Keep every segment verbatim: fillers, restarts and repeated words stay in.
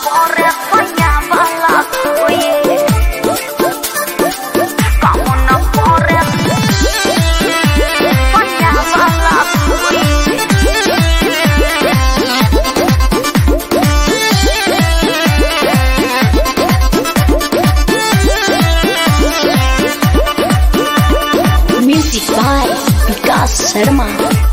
करे सैया वाला सोई काम न करे सैया वाला सोई म्यूजिक बाय विकास शर्मा।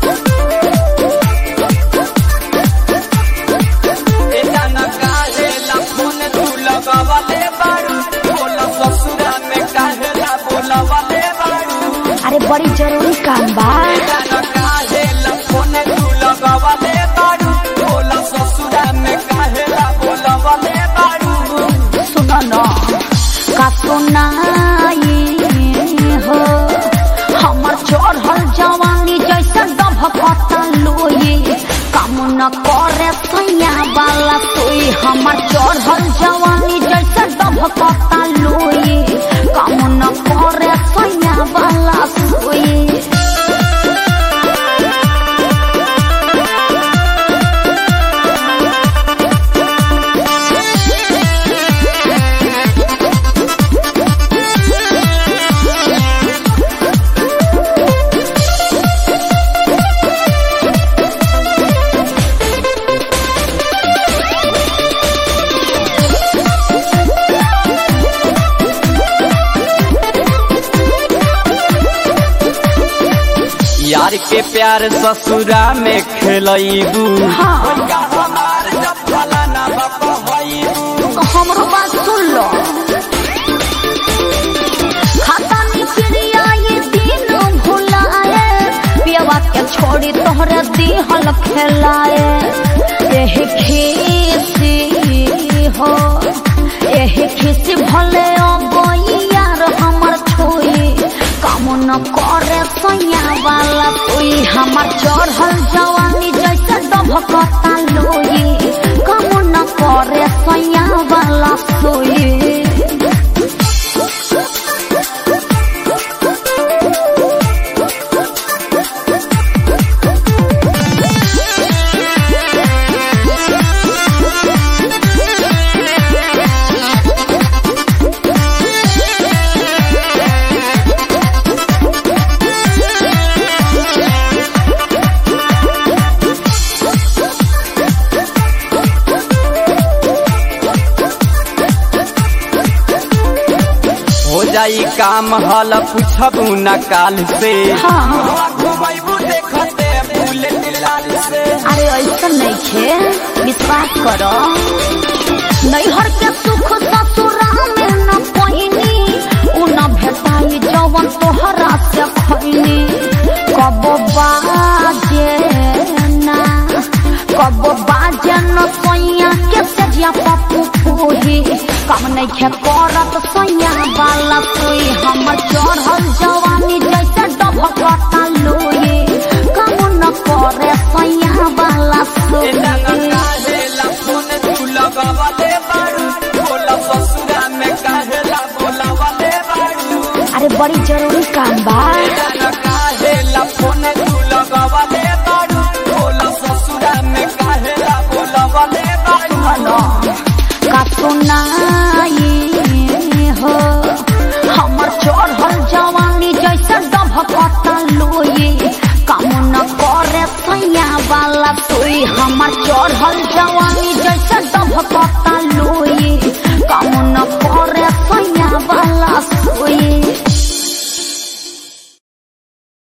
अरे बड़ी जरूरी काम बा सुनो न का सुनाई हो हमर चढ़ल जवानी जैसे डभकता लोई काम न करे सैया वाला सोई हमर चढ़ल जवानी जैसे डभकता लोई काम न करे सैया वाला सोई यार के प्यार ससुरा में खेलैबू हमरो बात सुन लो खाता निकरिया ये दिन भुलाए पियवा के छोड़ी तोहरे दिहल खेलाए एही खीसी हो एही खीसी भले यार हमर छोई काम न करे सैया वाला सोई हमर चढ़ल जवानी जैसे डभकता लोई काम न करे सैया वाला सोई हो जाई काम हल पूछबू न काल से अरे ऐसा नहीं खे विश्वास करो नैहर के सुख ससुरा में न पहिनी उ न भेटाई जवन तोहरा से खैनी कब बाजे ना कब बाजे न सैया के सजिया पप्पू फूही काम नहीं खे करत सैया वाला सोई हमर चढ़ल जवानी जैसे डभकता लोई काम न करे सैया वाला सोई अरे बड़ी जरूरी काम बा